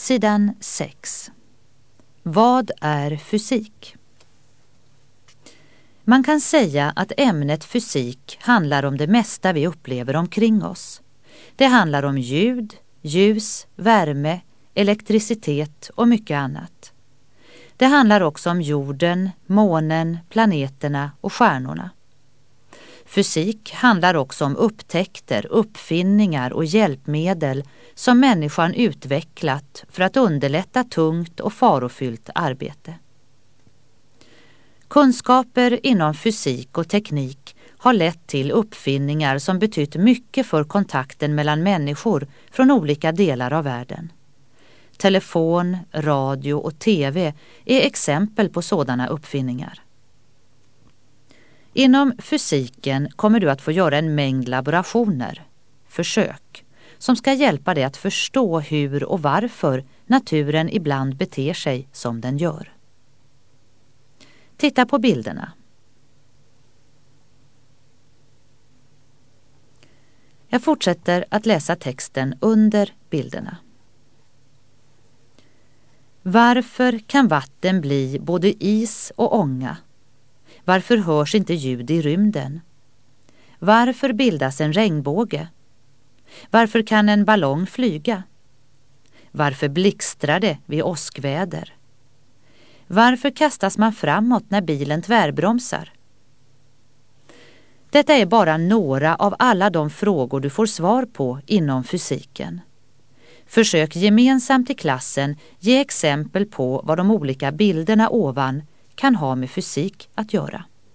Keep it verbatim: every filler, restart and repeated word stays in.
Sidan sex. Vad är fysik? Man kan säga att ämnet fysik handlar om det mesta vi upplever omkring oss. Det handlar om ljud, ljus, värme, elektricitet och mycket annat. Det handlar också om jorden, månen, planeterna och stjärnorna. Fysik handlar också om upptäckter, uppfinningar och hjälpmedel som människan utvecklat för att underlätta tungt och farofyllt arbete. Kunskaper inom fysik och teknik har lett till uppfinningar som betytt mycket för kontakten mellan människor från olika delar av världen. Telefon, radio och tv är exempel på sådana uppfinningar. Inom fysiken kommer du att få göra en mängd laborationer, försök, som ska hjälpa dig att förstå hur och varför naturen ibland beter sig som den gör. Titta på bilderna. Jag fortsätter att läsa texten under bilderna. Varför kan vatten bli både is och ånga? Varför hörs inte ljud i rymden? Varför bildas en regnbåge? Varför kan en ballong flyga? Varför blixtrar det vid åskväder? Varför kastas man framåt när bilen tvärbromsar? Detta är bara några av alla de frågor du får svar på inom fysiken. Försök gemensamt i klassen ge exempel på vad de olika bilderna ovan kan ha med fysik att göra.